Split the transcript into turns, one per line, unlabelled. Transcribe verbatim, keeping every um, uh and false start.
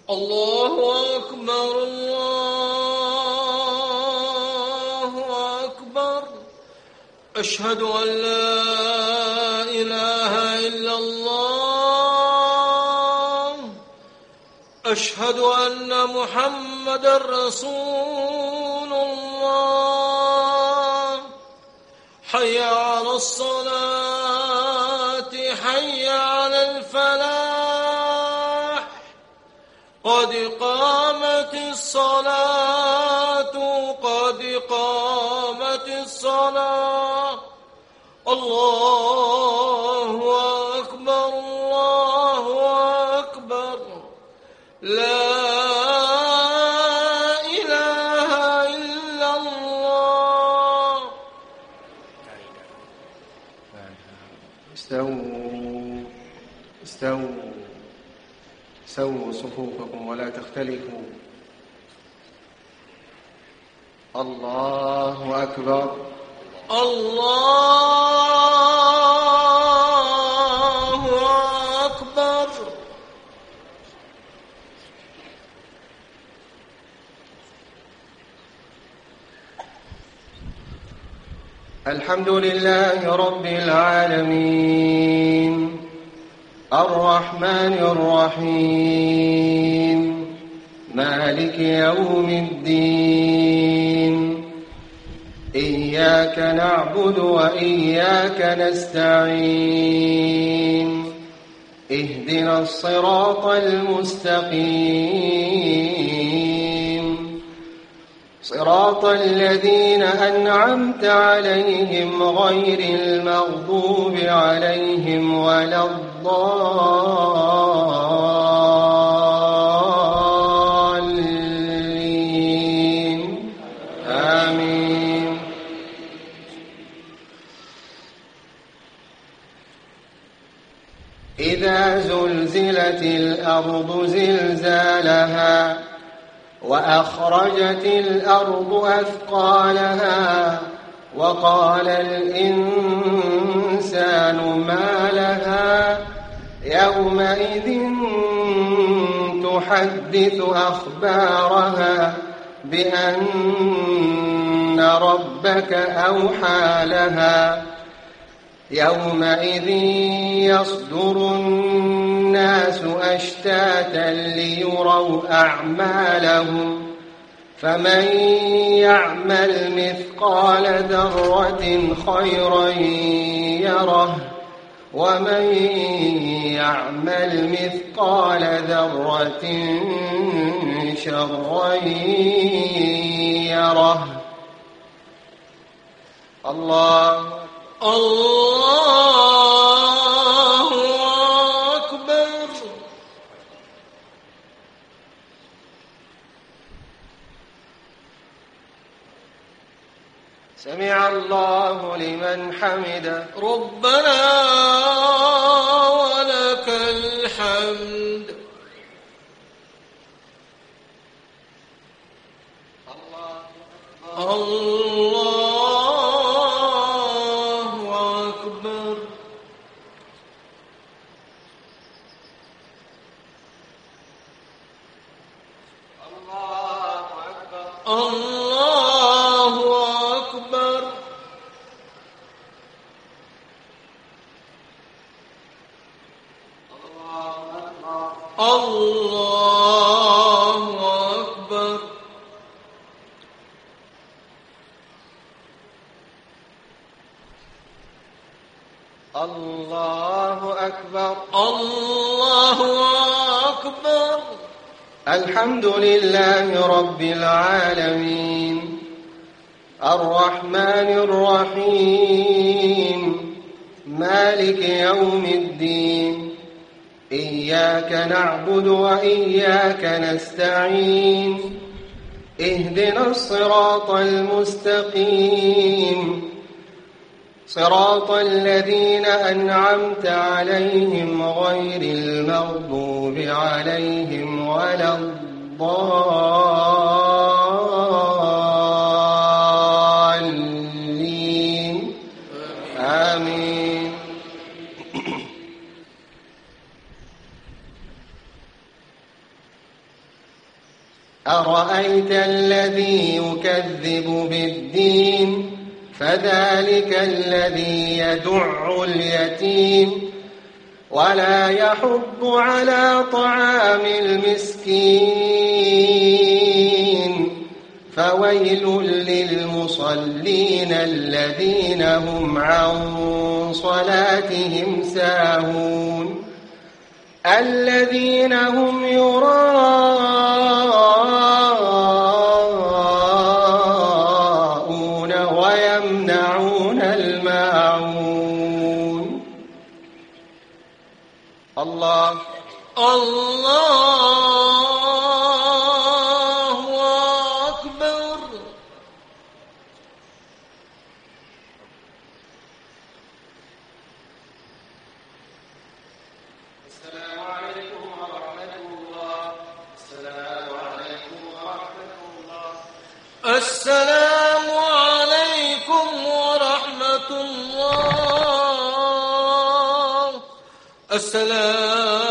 الله أكبر الله أكبر. أشهد أن لا إله إلا الله. أشهد أن محمدًا رسول الله. حي على الصلاة حي على الفلاح. قد قامت الصلاة قد قامت الصلاة. الله أكبر الله أكبر. لا إله إلا الله.
استووا استووا سووا صفوفكم ولا تختلفوا. الله أكبر الله أكبر. الحمد لله رب العالمين الرحمن الرحيم مالك يوم الدين. إياك نعبد وإياك نستعين. اهدنا الصراط المستقيم صراط الذين أنعمت عليهم غير المغضوب عليهم ولا الضالين. آمين. إذا زلزلت الأرض زلزالها وأخرجت الأرض أثقالها وقال الإنسان ما لها يومئذ تحدث أخبارها بأن ربك أوحى لها. يومئذ يصدر الناس أشتاتا ليروا أعمالهم فمن يعمل مثقال ذرة خيرا يره ومن يعمل مثقال ذرة شرا يره. الله الله أكبر. سمع الله لمن حمده.
ربنا ولك الحمد. الله الله الله أكبر. الله أكبر.
الله أكبر.
الله أكبر.
الحمد لله رب العالمين الرحمن الرحيم مالك يوم الدين. إياك نعبد وإياك نستعين. اهدنا الصراط المستقيم صراط الذين أنعمت عليهم غير المغضوب عليهم ولا الضالين. آمين. أرأيت الذي يكذب بالدين فذلك الذي يدع اليتيم ولا يحض على طعام المسكين فويل للمصلين الذين هم عن صلاتهم ساهون الذين هم يراءون ويمنعون الماعون. الله
الله أكبر.
السلام عليكم ورحمة الله. السلام عليكم ورحمة الله.
السلام عليكم ورحمة الله. السلام